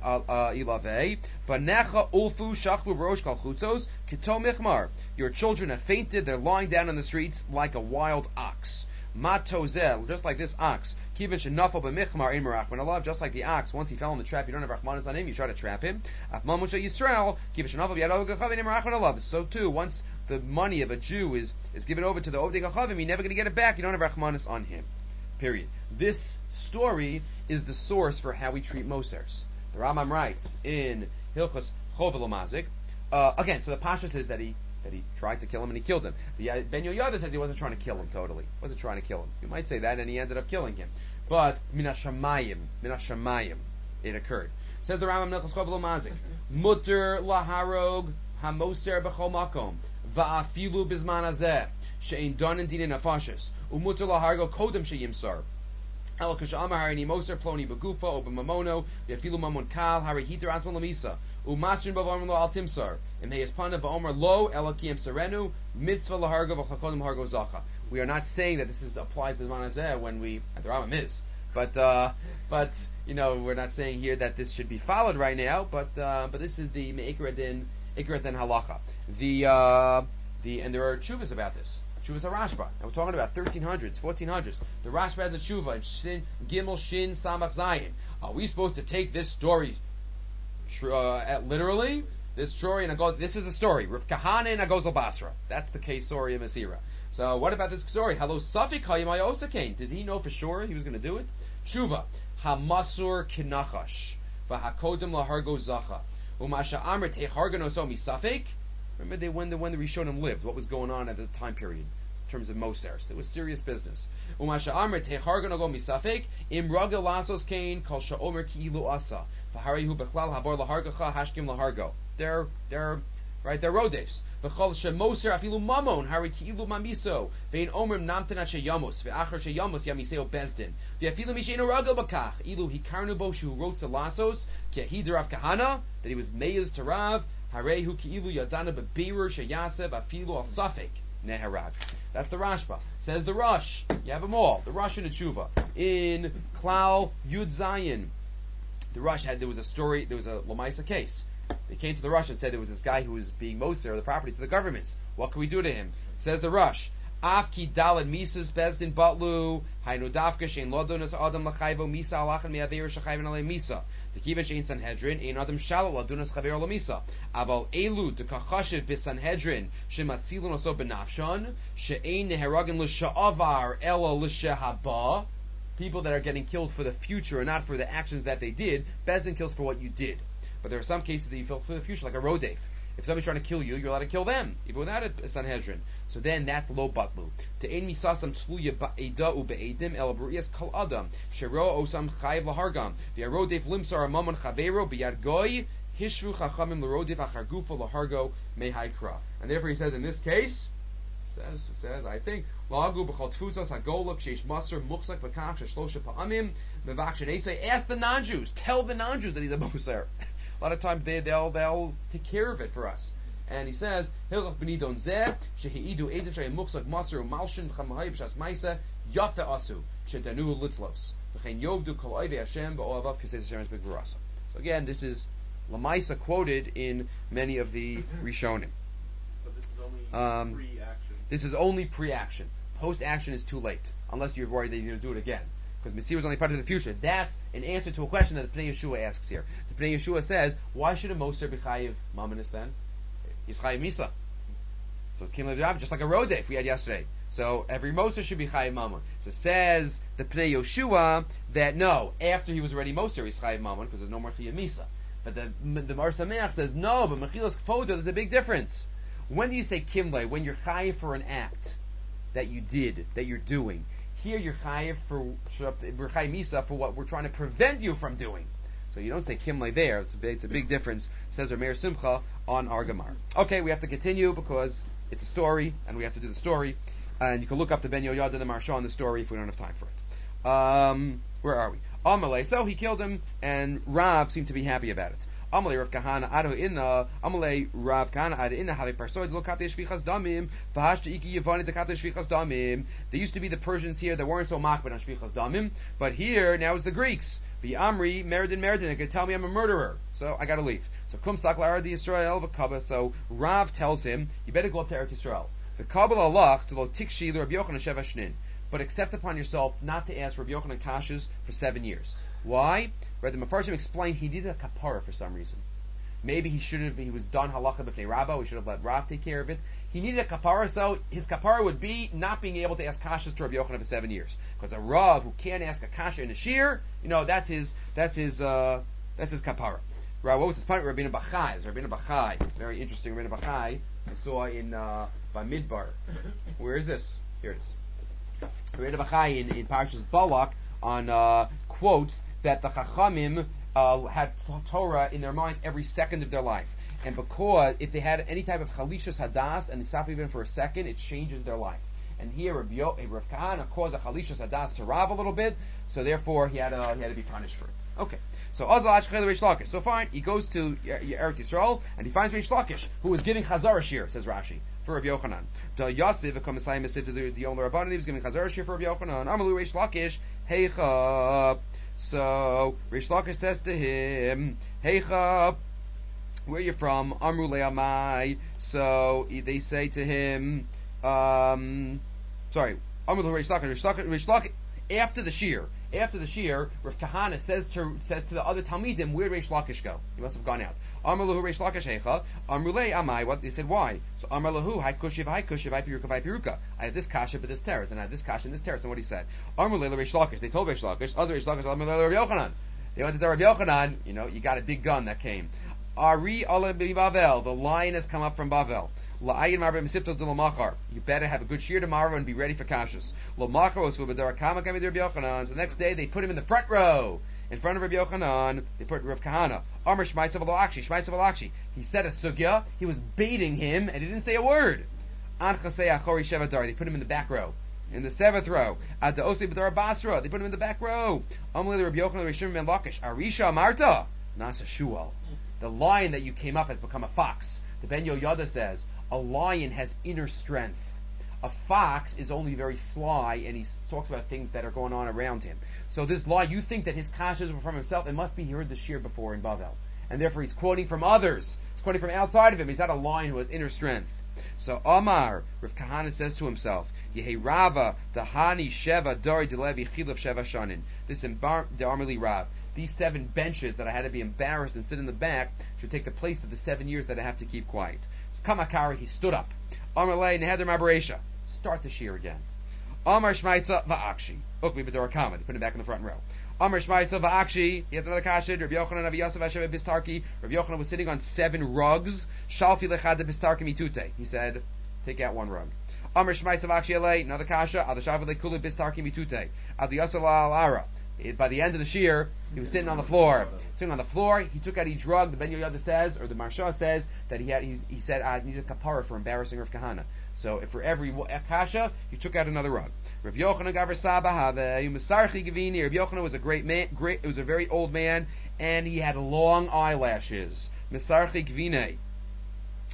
Ilave Banecha Ulfu Shachlu Rosh Kal Chutzos Kito Michmar. Your children have fainted. They're lying down in the streets like a wild ox. Matozel, just like this ox. Kivin shenafal b'michmar in merachman alav, just like the ox. Once he fell in the trap, you don't have rachmanis on him. You try to trap him. Afman Moshe Yisrael, kivin shenafal b'yadav gachavin in merachman alav. So too, once the money of a Jew is is given over to the ovdei gachavim, you're never going to get it back. You don't have rachmanis on him. Period. This story is the source for how we treat Mosers. The Rambam writes in Hilchos Chovel Mazik. Uh, again, so the Pasha says that he. that he tried to kill him and he killed him. The uh, Ben Yoyada says he wasn't trying to kill him totally. Wasn't trying to kill him. You might say that, and he ended up killing him. But minashamayim, minashamayim, it occurred. Says the Rambam Nechos Chovel Mazik. Mutter laharog hamoser b'chol makom va'afilu bizman hazeh she'ein donin dinin nafashis umutter lahargo kodem sheyimsar. El kashamar harini moser ploni begufa o b'mamono v'afilu mamon kal hari hiter asman lamisa. Umasrin b'v'omer lo al timsar. Im heyaspana v'omer lo elakim serenu mitzvah lahargo v'chakodim hargo zacha. We are not saying that this is applies b'zman hazeh when we at the Rambam is, but uh, but you know we're not saying here that this should be followed right now. But uh, but this is the meikra din ikra din halacha. The uh, the and there are tshuvas about this. Tshuvas Rashba. And we're talking about thirteen hundreds, fourteen hundreds. The Rashba has a tshuva. Shin, Gimel Shin Samach Zayin. Are we supposed to take this story uh, at literally? This story and Agos. This is the story. Rav Kahana and Agos Basra. That's the case story of Masira. So what about this story? Hello, Safik Hayimay Osakain. Did he know for sure he was going to do it? Tshuva Hamasur Kinachash Vahakodim Lahargo Zacha Umasha Amr Teharganoso Misafik. Remember they, when the when the Rishonim lived, what was going on at the time period in terms of Mosers? It was serious business. Umasha Amr Teharganogo Misafik Im Ragel Lasos Kain Kal Sha'omer Ki'ilu Asa Vaharihu Bechlal Habor Lahargacha Hashkim Lahargo. They're they're right. They're rodefs. V'chol shemoser afilu mamon hari ki'ilu mamiso vein omrim namtanat sheyamos ve'achar sheyamos yamiseo bezdin ve'afilu misheinu ragel bakach ilu hikarnu bo shu wrote salasos ke'hid Rav Kahana that he was meyes to Rav harehu ki'ilu yadana bebeirur sheyasev afilu al safek neharag. That's the Rashba. Says the Rush. You have them all. The Rush and the Tshuva in Klal Yud Zayin. The Rush had there was a story. There was a Lamaisa case. They came to the Rush and said there was this guy who was being moser the property to the governments. What can we do to him? Says the Rush. Afki dalad misas bezdin batlu haynu dafka shein lodonas adam lachayvo misa alachan me'aveir shachayvin alei misa tekiven shein sanhedrin ein adam shalal lodonas chaver lo misa aval elu dekachashiv bisanhedrin shematzilun oso benafshan shein neheragin l'sha'avar ela l'shehaba. People that are getting killed for the future and not for the actions that they did. Bezdin kills for what you did. But there are some cases that you kill for the future, like a rodef. If somebody's trying to kill you, you're allowed to kill them, even without a Sanhedrin. So then that's lo batlu. Te'en misasam tluya ba'eda u'be'edim el b'riyas kol adam shero osam chayiv lahargam v'arodef limsar amamon chavero b'yad goy hishvu chachamim l'rodef achar gufa lahargo mehaikra. And therefore he says in this case, says says I think lagu b'chol tfusas hagoluk sheish maser muchzak v'kach sheshlosha pa'amim mevach shenei. Ask the non-Jews, tell the non-Jews that he's a moser. A lot of times they, they'll they'll take care of it for us. and he says, Hilchach Benidon Zeh, Shehi'idu Eidim Shayim Muchsak Masru Malshin Chamahai B'Shas Maisa, Yafe Asu, Shedanu Litlos, V'chein Yovdu Kol Oivei Hashem B'Oavav Kesei Hashem B'G V'Rasa. So again, this is Lamaisa quoted in many of the Rishonim. But this is only um, pre-action. This is only pre-action. Post-action is too late, unless you're worried that you're going to do it again. Because Messiah was only part of the future. That's an answer to a question that the Pnei Yeshua asks here. The Pnei Yeshua says, why should a Moser be chayiv mamanis then? He's chayiv misa. So Kim Lev, just like a road day we had yesterday. So every Moser should be chayiv mama. So says the Pnei Yeshua that no, after he was already Moser, he's chayiv mama because there's no more chayiv misa. But the the Mar Sameach says no, but mechilas kfodo, there's a big difference. When do you say kimle? When you're chayiv for an act that you did, that you're doing. Here you're chayiv for we're chayiv misa for what we're trying to prevent you from doing. So you don't say kimle there. It's a big, it's a big difference. Says Rameir Simcha on our Gemara. Okay, we have to continue because it's a story and we have to do the story. And you can look up the Ben Yoyad and the Marsha on the story if we don't have time for it. Um, where are we? Amalei. So he killed him, and Rav seemed to be happy about it. Amalei Rav Kahana Ado Inna. Amalei Rav Kahana Ado Inna. Have parsoid lo kate shvichas damim. V'hashta iki yevani de kate shvichas damim. There used to be the Persians here that weren't so makbid on shvichas damim, but here now it's the Greeks. V'amri Meredin Meredin. They could tell me I'm a murderer, so I got to leave. So kum sak la'arad Yisrael v'kaba. So Rav tells him, you better go up to Eretz Yisrael. V'kabel alach to lo tikshi l'Rabbi Yochanan sheva shnin. But accept upon yourself not to ask Rabbi Yochanan kashas for seven years. Why? Right, the Mefarshim explained he needed a kapara for some reason. Maybe he should have, he was done halacha b'fnei Rabba, we should have let Rav take care of it. He needed a kapara, so his kapara would be not being able to ask kashas to Rabbi Yochanan for seven years. Because a Rav who can't ask a kasha in a shir, you know, that's his, that's his, uh, that's his kapara. Right, what was his point? Rabbeinu Bachai. Rabbeinu Bachai, very interesting Rabbeinu Bachai, I saw in, uh, Bamidbar. Where is this? Here it is. Rabbeinu Bachai in, in Parshas Balak on, uh, quotes that the Chachamim uh, had Torah in their minds every second of their life. And because if they had any type of Chalishas Hadas and they stop even for a second, it changes their life. And here Rav, Yo, Rav Kahana caused a Chalishas Hadas to Rav a little bit, so therefore he had, uh, he had to be punished for it. Okay. So Azal Achchel Reish Lakish. So fine, he goes to Eretz Yisrael and he finds Reish Lakish, who is giving Chazara Shir, says Rashi, for Rabbi Yochanan. The Yosef comes to the the owner Rabbanim, he was giving Chazara Shir for Rabbi Yochanan. Amalu Reish Lakish, Heicha. So Reish Lakish says to him, Heicha, where are you from? Amru Le'amai. So they say to him, um, sorry, Amru Reish Lakish, Reish Lakish, after the Shir. After the Shir, Rav Kahana says to says to the other Talmidim, where did Reish Lakish go? He must have gone out. Amar lahu Reish Lakish heicha. Amru lei amai. What they said? Why? So Amar lahu hai kushiv hai kushiv hai piruka hai piruka. I have this kasha but this terrace, and I have this kasha and this terrace. And what he said? Amru lei Reish Lakish. They told Reish Lakish. Other Reish Lakish. Amru lei Rabbi Yochanan. They went to tell Rabbi Yochanan. You know, you got a big gun that came. Ari ala Bavel. The lion has come up from Bavel. You better have a good shear tomorrow and be ready for kashas. So the next day they put him in the front row, in front of Rabbi Yochanan. They put Rav Kahana. Amr Shmaisav Alakshi, Shmaisav Alakshi. He said a sugya. He was baiting him, and he didn't say a word. They put him in the back row, in the seventh row. They put him in the back row. Arisha Marta Nasa Shual. The lion that you came up has become a fox. The Ben Yoyada says, a lion has inner strength. A fox is only very sly, and he talks about things that are going on around him. So this lion, you think that his kashas were from himself, it must be he heard the shir before in Bavel. And therefore he's quoting from others. He's quoting from outside of him. He's not a lion who has inner strength. So Amar, Rav Kahana says to himself, Yehi Rava, Dahani Sheva, Dari Delevi, Chilav Sheva Shanin. This embar- the Armali Rav. These seven benches that I had to be embarrassed and sit in the back should take the place of the seven years that I have to keep quiet. So Kamakari, he stood up. Amar Lei Neheder Mabaresha. Start the shir again. Amar Shmaitza Va'akshi. Ukmi B'dor Kama. They put him back in the front row. Amar Shmaitza Va'akshi. He has another kashid. Rabbi Yochanan Avi Yosef Hashem Bistarki. Rabbi Yochanan was sitting on seven rugs. Shalfi Lechad Bistarki Mitute. He said, take out one rug. Amar Shmaitza Va'akshi Alei. Another kasha. Adashav Lekulu Bistarki Mitute. Adi Yosef La'alara. By the end of the shir, he was sitting on the floor. Sitting on the floor, he took out each rug. The Ben Yoyada says, or the Marsha says, that he had. He, he said, I need a kapara for embarrassing Rav Kahana. So, if for every kasha, he took out another rug. Rav Yochanan Gaver Saba Have Umasarchi Gavini. Rav Yochanan was a great man. Great. It was a very old man, and he had long eyelashes. Misarchi Gavine.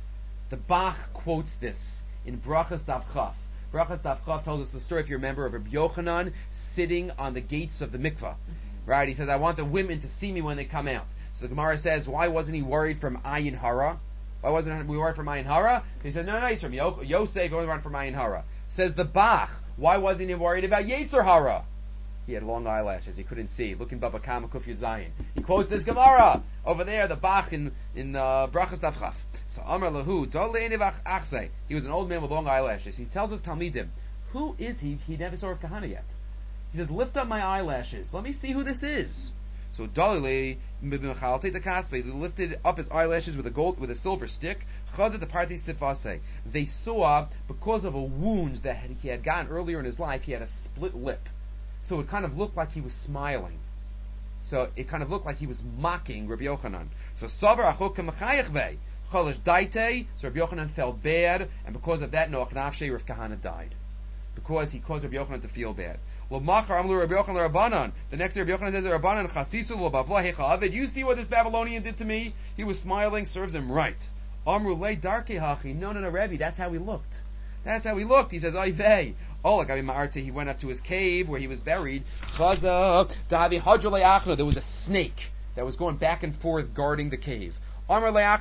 The Bach quotes this in Brachas Daf Chaf. Brachas Daf Chaf tells us the story, if you remember, of Rabbi Yochanan sitting on the gates of the mikvah. Right? He says, I want the women to see me when they come out. So the Gemara says, why wasn't he worried from Ayin Hara? Why wasn't he worried from Ayin Hara? He said, no, no, he's from Yo- Yosef, only run from Ayin Hara. Says the Bach, why wasn't he worried about Yetzer Hara? He had long eyelashes, he couldn't see. Looking Baba Kama Kuf Yud Zayin. He quotes this Gemara over there, the Bach in, in uh, Brachas Daf Chaf. So Amar Lahu, Achse. He was an old man with long eyelashes. He tells his Talmidim, who is he? He never saw Rav Kahana yet. He says, lift up my eyelashes. Let me see who this is. So Dalile he lifted up his eyelashes with a gold with a silver stick. They saw, because of a wound that he had gotten earlier in his life, he had a split lip. So it kind of looked like he was smiling. So it kind of looked like he was mocking Rabbi Yochanan. So Savar Achok Kamachayachve. Cholish Daite, so Rabbi Yochanan felt bad, and because of that, Noach Nafshe, Rav Kahana died. Because he caused Rabbi Yochanan to feel bad. The next day Rabbi Yochanan said to Rabbanan, Chasisu l'bavla hechavid. You see what this Babylonian did to me? He was smiling, serves him right. Amru le darke hachi. No, no, no, Rebbe, that's how he looked. That's how he looked. He says, Oy vey. Oh, like Ma'arte, he went up to his cave where he was buried. There was a snake that was going back and forth guarding the cave. Let me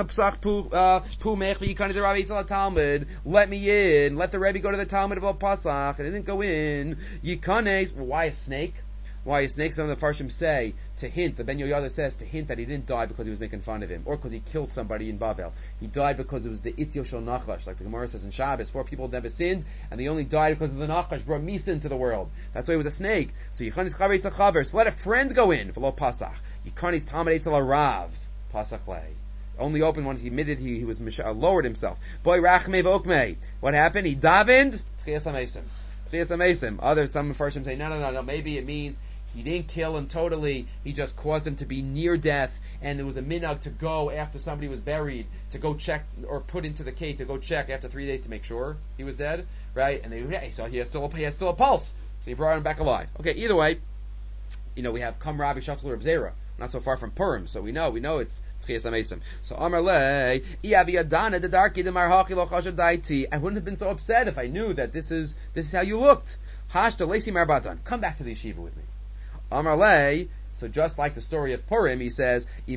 in. Let the Rebbe go to the Talmud of El Pasach. And he didn't go in. Yikanes. Why a snake? Why a snake? Some of the Farshim say to hint. The Ben Yoyada says to hint that he didn't die because he was making fun of him, or because he killed somebody in Bavel. He died because it was the Itzio Shel Nachash, like the Gemara says in Shabbos. Four people had never sinned, and they only died because of the Nachash brought Misa into the world. That's why he was a snake. So Yikanes Chavetz HaChaver. So let a friend go in. V'lo Pasach. Yikanes Talmud Eitzel Rav. Pasach lei. Only opened once he admitted he, he was uh, lowered himself. Boy rachme v'okmei. What happened? He davened. Tchias hamesim. Tchias hamesim. Others, some Mepharshim say, no, no, no, no. Maybe it means he didn't kill him totally. He just caused him to be near death, and there was a minhag to go after somebody was buried to go check or put into the cave to go check after three days to make sure he was dead, right? And they, hey, so he has still a, he has still a pulse, so he brought him back alive. Okay, either way, you know we have Kam Rabbi Shatzel Reb Zera, not so far from Purim, so we know we know it's. So Amar Le, I wouldn't have been so upset if I knew that this is this is how you looked. Hashta Lesi Marbatan. Come back to the yeshiva with me. Amar Le, so just like the story of Purim, he says, if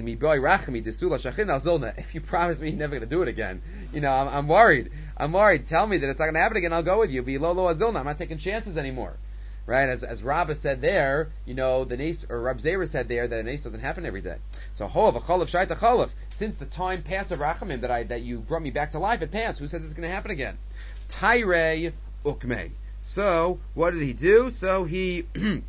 you promise me you're never going to do it again, you know, I'm, I'm worried. I'm worried. Tell me that it's not going to happen again, I'll go with you. I'm not taking chances anymore. Right, as as Rabbah said there, you know, the nace, or Rab Zera said there that a nace doesn't happen every day. So Hov a Cholov Shaita Cholov. Since the time passed of Rachamim that I that you brought me back to life, it passed. Who says it's going to happen again? Tairei Ukmei. So what did he do? So he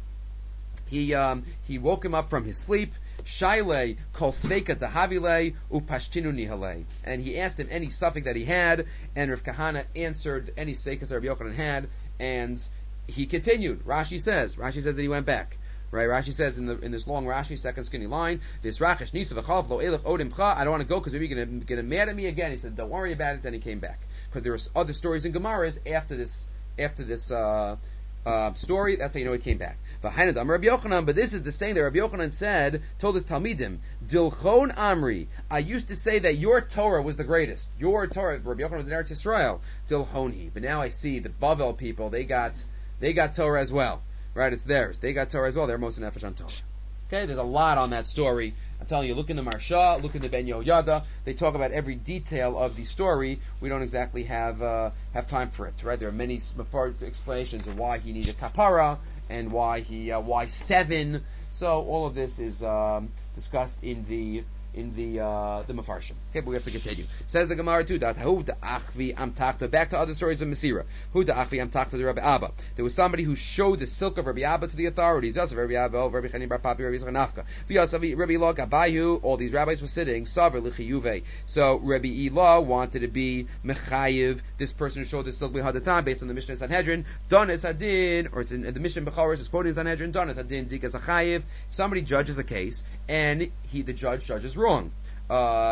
he um he woke him up from his sleep. Shaile kol sveika dahavile upashtinu nihale, and he asked him any suffix that he had, and Rav Kahana answered any sveikas that Rabbi Yochanan had, and he continued. Rashi says, Rashi says that he went back. Right? Rashi says in the in this long Rashi, second skinny line, this Rachesh Nisa v'chalv lo elif odim cha. I don't want to go because maybe you're going to get mad at me again. He said, don't worry about it. Then he came back because there were other stories in Gemaras after this after this uh, uh, story. That's how you know he came back. V'hainad Amar Rabbi Yochanan. But this is the saying that Rabbi Yochanan said, told his Talmidim, Dilchon Amri. I used to say that your Torah was the greatest. Your Torah. Rabbi Yochanan was in Eretz Yisrael. Dilchonhi. But now I see the Bavel people. They got. They got Torah as well, right? It's theirs. They got Torah as well. They're most in Nefesh on Torah. Okay, there's a lot on that story. I'm telling you, look in the Marsha, look in the Ben Yehoyada. They talk about every detail of the story. We don't exactly have uh, have time for it, right? There are many explanations of why he needed kapara and why he uh, why seven. So all of this is um, discussed in the in the uh, the Mefarshim. Okay, but we have to continue. Says the Gemara too. That hu da'achvi am tachta. Back to other stories of Mesira. Hu da'achvi am tachta to Rabbi Abba. There was somebody who showed the silk of Rabbi Abba to the authorities. Yosef Rabbi Abba, Rabbi Chanin Bar Papi, Rabbi Yitzchak Nafka. V'Yosef Rabbi Ilah Gabayu. All these rabbis were sitting. Saver l'chiyuve. So Rabbi Ilah wanted to be mechayiv. This person who showed the silk b'hadatam based on the Mishnah Sanhedrin. Donis Hadin, or it's in, in the Mishnah Bechoros is quoting Sanhedrin. Donis Hadin zikas achayiv. Somebody judges a case and he the judge judges wrong. Uh,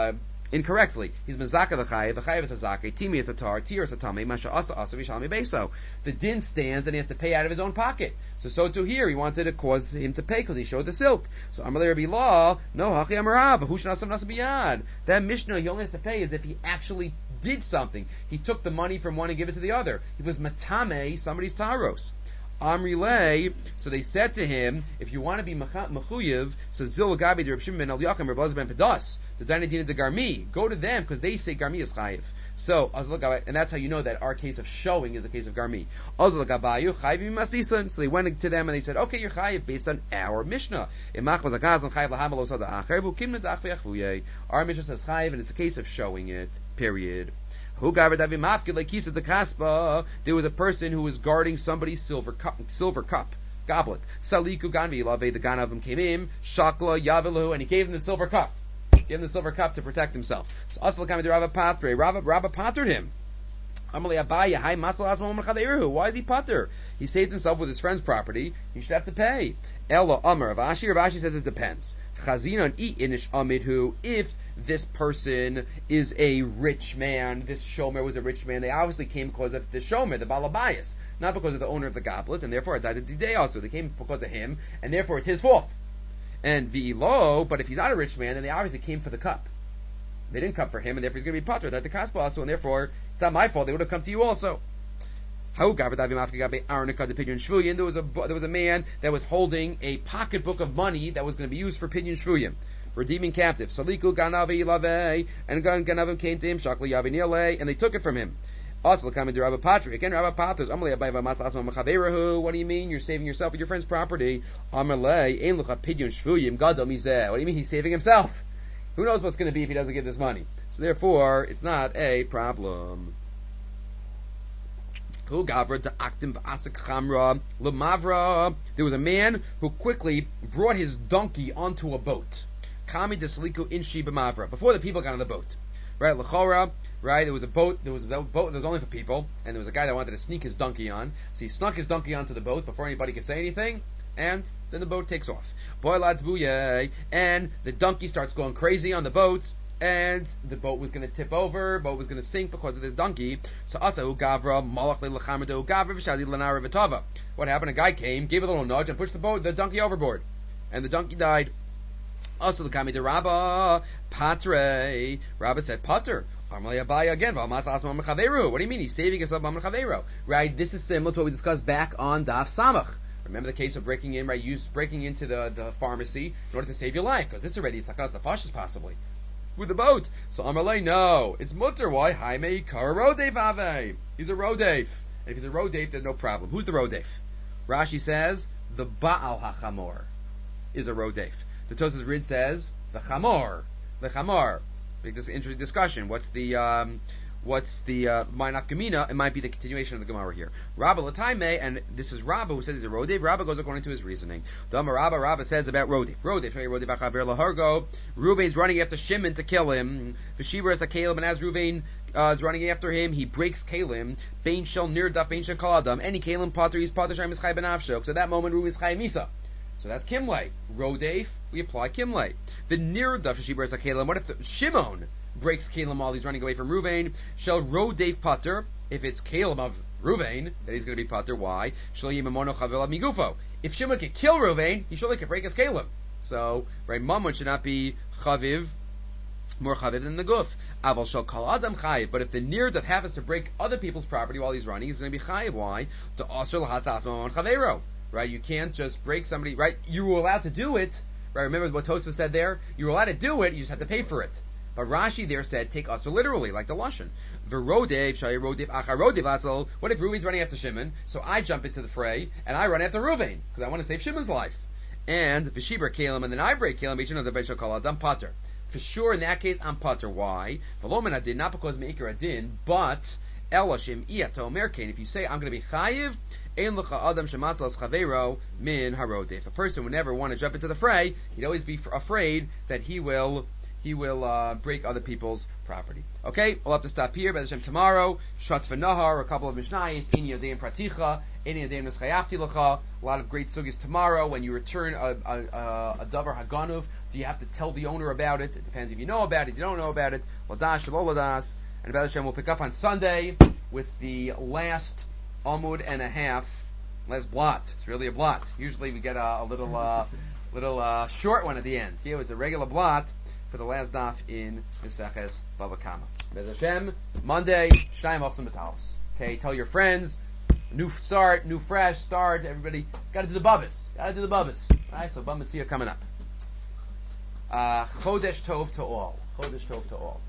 incorrectly. He's mezaka the chayiv, the chayiv is a zake, timi is a tar, tir is a tame, masha asa asa vishalmi beso. The din stands and he has to pay out of his own pocket. So so too here, he wanted to cause him to pay because he showed the silk. So Amalei Rabbi Law, no hachi amarav, hushnasam nasa biyad. That Mishnah he only has to pay is if he actually did something. He took the money from one and gave it to the other. He was matame somebody's taros. Amrilei, so they said to him, if you want to be mechuyev, so zil gabi de Reb Shimon ben Elyakim, Reb Elazar ben Pedas, the Dainadina de Garmi, go to them because they say Garmi is chayiv. So, and that's how you know that our case of showing is a case of Garmi. So they went to them and they said, okay, you're chayiv based on our Mishnah. Our Mishnah says chayiv and it's a case of showing it, period. There was a person who was guarding somebody's silver cup, silver cup goblet. Saliku ganvi lave, the gan of him came in, shakla yavilu, and he gave him the silver cup. Gave him the silver cup to protect himself. So asal kami de Rabba Patre, Rabba Rabba pattered him. Amalei Abaya, hi masal asma chaderuhu. Why is he pater? He saved himself with his friend's property. He should have to pay. Ella Amar Rav Ashi. Rav Ashi says it depends. Chazinon i inish amidhu. If this person is a rich man, this shomer was a rich man, they obviously came because of the shomer, the balabayas, not because of the owner of the goblet, and therefore it died the day also. They came because of him, and therefore it's his fault. And v'ilo, but if he's not a rich man, then they obviously came for the cup. They didn't come for him, and therefore he's going to be pater. That the kaspa also, and therefore it's not my fault. They would have come to you also. There was a there was a man that was holding a pocketbook of money that was going to be used for pidyon shvuyim, redeeming captives. Saliku ganavi lave, and ganavim came to him, shakli yavinile, and they took it from him. Also, coming to Rabbi Patri again. Rabbi Patri, what do you mean? You're saving yourself with your friend's property? What do you mean? He's saving himself. Who knows what's going to be if he doesn't get this money? So therefore, it's not a problem. There was a man who quickly brought his donkey onto a boat. Before the people got on the boat. Right, L'chora, right, there was a boat, there was a boat that was only for people, and there was a guy that wanted to sneak his donkey on, so he snuck his donkey onto the boat before anybody could say anything, and then the boat takes off. And the donkey starts going crazy on the boat, and the boat was going to tip over, boat was going to sink because of this donkey. So Asahu Gavra, Malach Lechamado Gavra, Vishadi Lanara Vitava. What happened? A guy came, gave a little nudge, and pushed the boat, the donkey overboard. And the donkey died. Also the Kami de Rabba, Patre. Rabba said, Pater. Amalei Abaya again. What do you mean? He's saving himself from Chaveru. Right? This is similar to what we discussed back on Daf Samach. Remember the case of breaking in, right? You breaking into the, the pharmacy in order to save your life, because this already is sakas the fashis possibly with the boat. So Amalei, no, it's mutter. Why? Jaime Kararodef Ave. He's a Rodef. And if he's a Rodef, there's no problem. Who's the Rodef? Rashi says the Baal HaChamor is a Rodef. The Tosas Rid says the Chamor, the Chamor. Make this an interesting discussion. What's the um, what's the uh, Ma'anaf Gemina? It might be the continuation of the Gemara here. Rabba Lataime, and this is Rabba who says he's a Rodev. Rabba goes according to his reasoning. Dama Rabba, Rabba says about Rodev. Rodev, Rodev Achaber Lahargo. Ruvain's running after Shimon to kill him. V'shibra is a Caleb, and as Ruvain uh, is running after him, he breaks Kalim. Bain shel nirdaf, bain shel kaladam. Any Kalim Potter, he's Potter Shem is Chai ben Avshok. So at that moment, Ruvain is Chai Misa. So that's Kimlay. Rodef, we apply Kimlay. The Nirdaf Shibra is a Kalim. What if the, Shimon breaks Kalim while he's running away from Ruvain? Shall Rodef Potter, if it's Kalim of Ruvain, that he's going to be Potter. Why? Shall Yimamono Chavela Migufo. If Shimon could kill Ruvain, he surely could break his Kalim. So, right, Mammon should not be Chaviv, more Chaviv than the Guf. Aval shall call Adam Chayiv. But if the Nirdaf happens to break other people's property while he's running, he's going to be Chayiv. Why? To Asr L'Hatas Mamon Chavero. Right, you can't just break somebody. Right, you were allowed to do it. Right, remember what Tosfos said there. You were allowed to do it. You just have to pay for it. But Rashi there said take us literally, like the lashon. V'rodev shayi rodev achar rodev asol. What if Reuven's running after Shimon? So I jump into the fray and I run after Reuven because I want to save Shimon's life. And v'shibra kalim, and then I break kalim. Each another shall call adam pater. For sure, in that case, I'm pater. Why? V'lomen adin, not because meikar adin, but elashim iyat omer kain. If you say I'm going to be chayiv. If a person would never want to jump into the fray, he'd always be afraid that he will he will uh, break other people's property. Okay, we'll have to stop here. By Hashem, tomorrow, Shat v'Nahar, a couple of Mishnayos, Ein Yodei Praticha, Ein Yodei Neschayafti Lecha, a lot of great sugis tomorrow. When you return a, a, a, a davar haganuv, do you have to tell the owner about it? It depends if you know about it, if you don't know about it. Ladash, Shelo Ladas. And By Hashem, we'll pick up on Sunday with the last Amud and a half, last blot. It's really a blot. Usually we get a, a little uh, little uh, short one at the end. Here it's a regular blot for the last daf in Meseches Bava Kama. Bez Hashem, Monday, Shnayim Ochsim B'Talos. Okay, tell your friends, new start, new fresh start, everybody, gotta do the Babbas. Gotta do the Babbas. Alright, so Bava Metzia coming up. Uh, Chodesh Tov to all. Chodesh Tov to all.